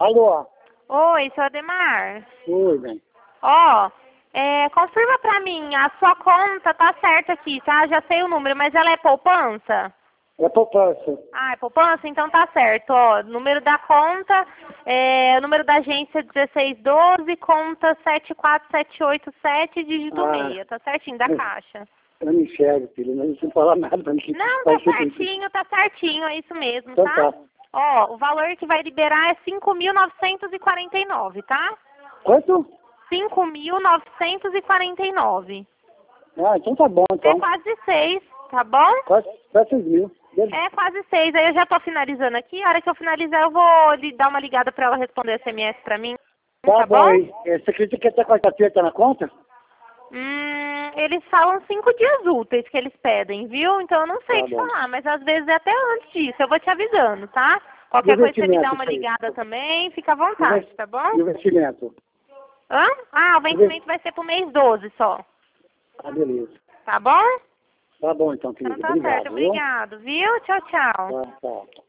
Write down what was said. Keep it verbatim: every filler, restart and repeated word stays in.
Alô? Oi, seu Ademar. Oi, bem. Ó, é, confirma pra mim, a sua conta tá certa aqui, tá? Já sei o número, mas ela é poupança? É poupança. Ah, é poupança? Então tá certo, ó. Número da conta, é, o número da agência dezesseis doze, conta sete quatro sete oito sete, dígito Ah, seis, tá certinho, da caixa. eu não enxergo, filho, não precisa falar nada pra mim. Não, Vai tá ser certinho, tá certinho, é isso mesmo, Então tá? tá. Ó, o valor que vai liberar é cinco mil novecentos e quarenta e nove, tá? Quanto? cinco mil novecentos e quarenta e nove. Ah, então tá bom, É então. quase seis, tá bom? Quase, quase seis mil. Beleza. É quase seis. Aí eu já tô finalizando aqui. A hora que eu finalizar, eu vou lhe dar uma ligada pra ela responder S M S pra mim. Tá, Tá bom bom? aí. É, você acredita que até quarta-feira tá na conta? Hum, eles falam cinco dias úteis que eles pedem, viu? Então eu não sei Tá te bom. falar, mas às vezes é até antes disso. Eu vou te avisando, tá? E Qualquer o coisa você me dá investimento, uma isso aí? ligada também, fica à E o vontade, ves- tá bom? e o investimento? Hã? Ah, o O ves- vencimento vai ser pro mês doze só. Ah, beleza. Tá bom? Tá bom, então, Então querido. tá certo. Obrigado, viu? Obrigado, viu? Tchau, tchau. Tá, tá.